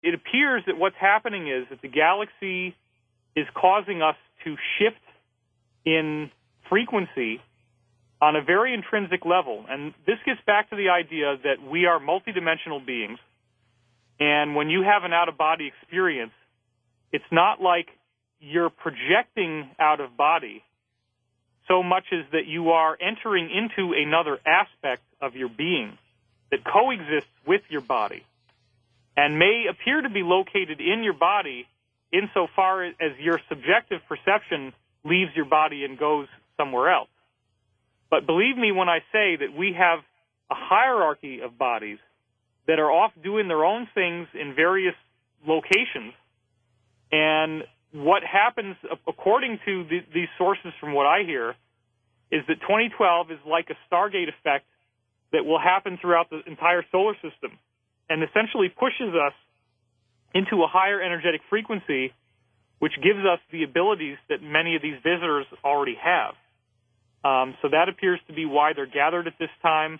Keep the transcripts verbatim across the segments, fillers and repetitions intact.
it appears that what's happening is that the galaxy is causing us to shift in frequency on a very intrinsic level. And this gets back to the idea that we are multidimensional beings. And when you have an out-of-body experience, it's not like you're projecting out of body so much as that you are entering into another aspect of your being that coexists with your body and may appear to be located in your body insofar as your subjective perception leaves your body and goes somewhere else. But believe me when I say that we have a hierarchy of bodies that are off doing their own things in various locations. And what happens, according to the, these sources from what I hear, is that twenty twelve is like a Stargate effect that will happen throughout the entire solar system and essentially pushes us into a higher energetic frequency, which gives us the abilities that many of these visitors already have. Um, so that appears to be why they're gathered at this time.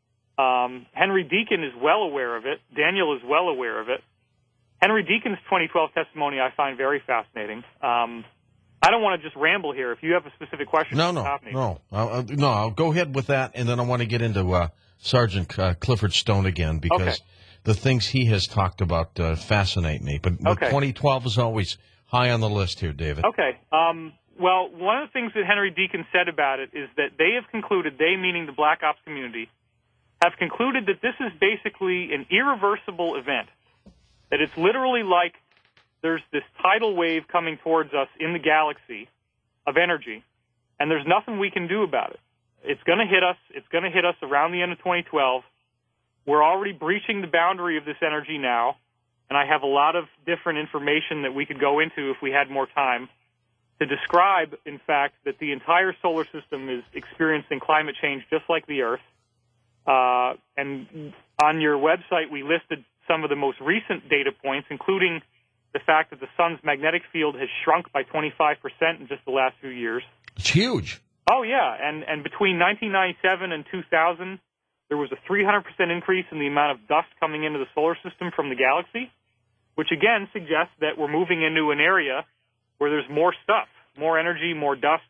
Um, Henry Deacon is well aware of it. Daniel is well aware of it. Henry Deacon's twenty twelve testimony I find very fascinating. Um, I don't want to just ramble here. If you have a specific question, no, no, stop me. no, I'll, no. I'll go ahead with that, and then I want to get into uh, Sergeant uh, Clifford Stone again because okay. the things he has talked about uh, fascinate me. But, but okay. twenty twelve is always high on the list here, David. Okay. Um, well, one of the things that Henry Deacon said about it is that they have concluded, they meaning the Black Ops community, have concluded that this is basically an irreversible event. That it's literally like there's this tidal wave coming towards us in the galaxy of energy, and there's nothing we can do about it. It's going to hit us. It's going to hit us around the end of twenty twelve. We're already breaching the boundary of this energy now, and I have a lot of different information that we could go into if we had more time to describe, in fact, that the entire solar system is experiencing climate change just like the Earth. Uh, and on your website, we listed some of the most recent data points, including the fact that the sun's magnetic field has shrunk by twenty-five percent in just the last few years. It's huge. Oh, yeah. And, and between nineteen ninety-seven and two thousand, there was a three hundred percent increase in the amount of dust coming into the solar system from the galaxy, which again suggests that we're moving into an area where there's more stuff, more energy, more dust.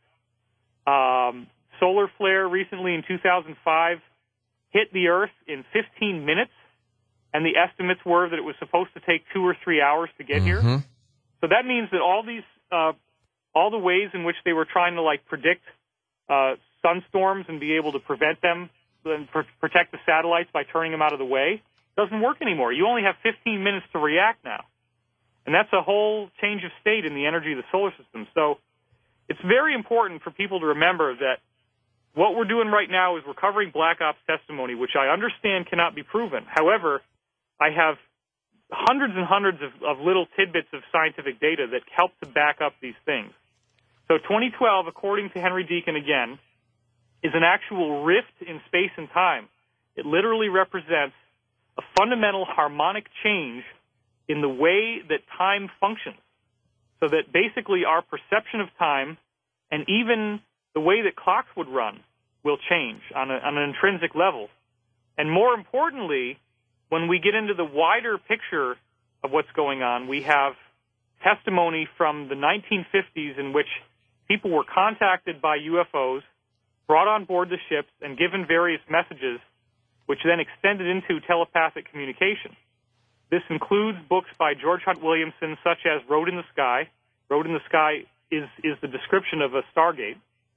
Um, solar flare recently in two thousand five hit the Earth in fifteen minutes, and the estimates were that it was supposed to take two or three hours to get mm-hmm. here. So that means that all these, uh, all the ways in which they were trying to like predict uh, sunstorms and be able to prevent them and pr- protect the satellites by turning them out of the way doesn't work anymore. You only have fifteen minutes to react now, and that's a whole change of state in the energy of the solar system. So it's very important for people to remember that what we're doing right now is we're covering Black Ops testimony, which I understand cannot be proven. However, I have hundreds and hundreds of, of little tidbits of scientific data that help to back up these things. So twenty twelve, according to Henry Deacon again, is an actual rift in space and time. It literally represents a fundamental harmonic change in the way that time functions. So that basically our perception of time and even the way that clocks would run will change on, a, on an intrinsic level. And more importantly, when we get into the wider picture of what's going on, we have testimony from the nineteen fifties in which people were contacted by U F Os, brought on board the ships, and given various messages, which then extended into telepathic communication. This includes books by George Hunt Williamson, such as Road in the Sky. Road in the Sky is, is the description of a Stargate.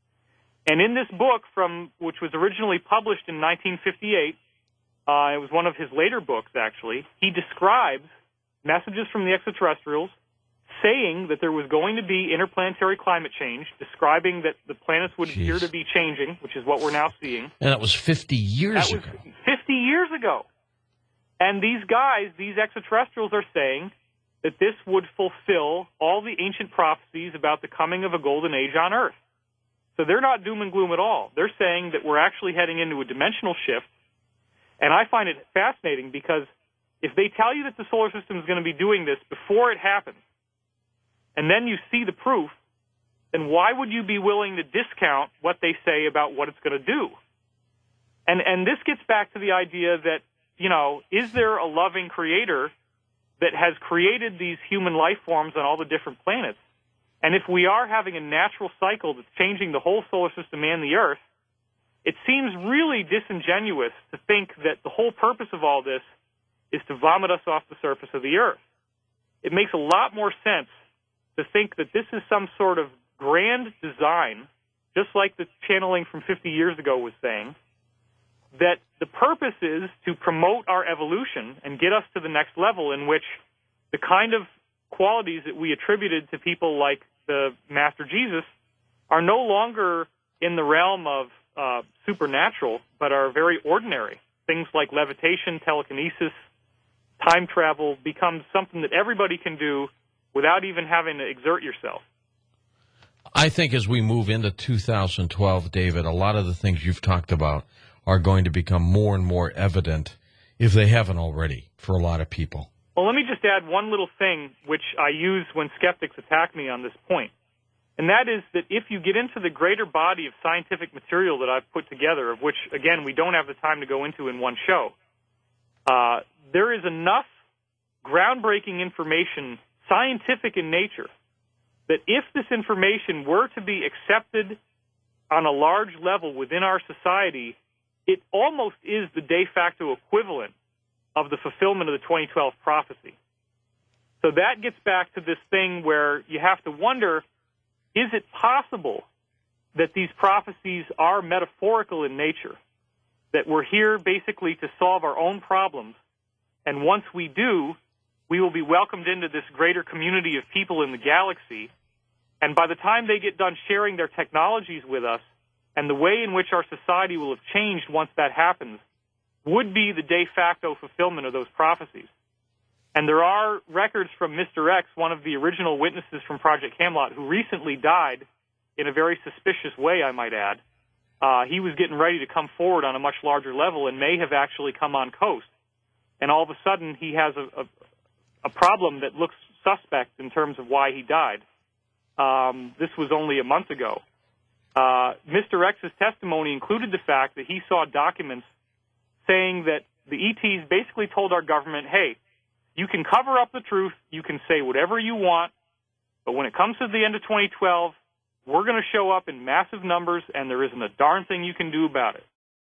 And in this book, from which was originally published in nineteen fifty-eight, uh, it was one of his later books, actually, he describes messages from the extraterrestrials saying that there was going to be interplanetary climate change, describing that the planets would Jeez. appear to be changing, which is what we're now seeing. And that was fifty years that ago. was fifty years ago. And these guys, these extraterrestrials are saying that this would fulfill all the ancient prophecies about the coming of a golden age on Earth. So they're not doom and gloom at all. They're saying that we're actually heading into a dimensional shift. And I find it fascinating because if they tell you that the solar system is going to be doing this before it happens, and then you see the proof, then why would you be willing to discount what they say about what it's going to do? And and this gets back to the idea that, you know, is there a loving creator that has created these human life forms on all the different planets. And if we are having a natural cycle that's changing the whole solar system and the Earth, it seems really disingenuous to think that the whole purpose of all this is to vomit us off the surface of the Earth. It makes a lot more sense to think that this is some sort of grand design, just like the channeling from fifty years ago was saying, that the purpose is to promote our evolution and get us to the next level in which the kind of qualities that we attributed to people like the Master Jesus are no longer in the realm of uh, supernatural, but are very ordinary. Things like levitation, telekinesis, time travel becomes something that everybody can do without even having to exert yourself. I think as we move into two thousand twelve, David, a lot of the things you've talked about are going to become more and more evident, if they haven't already, for a lot of people. Well, let me just add one little thing which I use when skeptics attack me on this point, and that is that if you get into the greater body of scientific material that I've put together, of which, again, we don't have the time to go into in one show, uh, there is enough groundbreaking information, scientific in nature, that if this information were to be accepted on a large level within our society, it almost is the de facto equivalent of the fulfillment of the twenty twelve prophecy. So that gets back to this thing where you have to wonder, is it possible that these prophecies are metaphorical in nature, that we're here basically to solve our own problems, and once we do, we will be welcomed into this greater community of people in the galaxy, and by the time they get done sharing their technologies with us, and the way in which our society will have changed once that happens would be the de facto fulfillment of those prophecies. And there are records from Mister X, one of the original witnesses from Project Camelot, who recently died in a very suspicious way, I might add. Uh, he was getting ready to come forward on a much larger level and may have actually come on coast. And all of a sudden, he has a, a, a problem that looks suspect in terms of why he died. Um, this was only a month ago. Uh, Mister X's testimony included the fact that he saw documents saying that the E Ts basically told our government, hey, you can cover up the truth, you can say whatever you want, but when it comes to the end of twenty twelve, we're going to show up in massive numbers, and there isn't a darn thing you can do about it.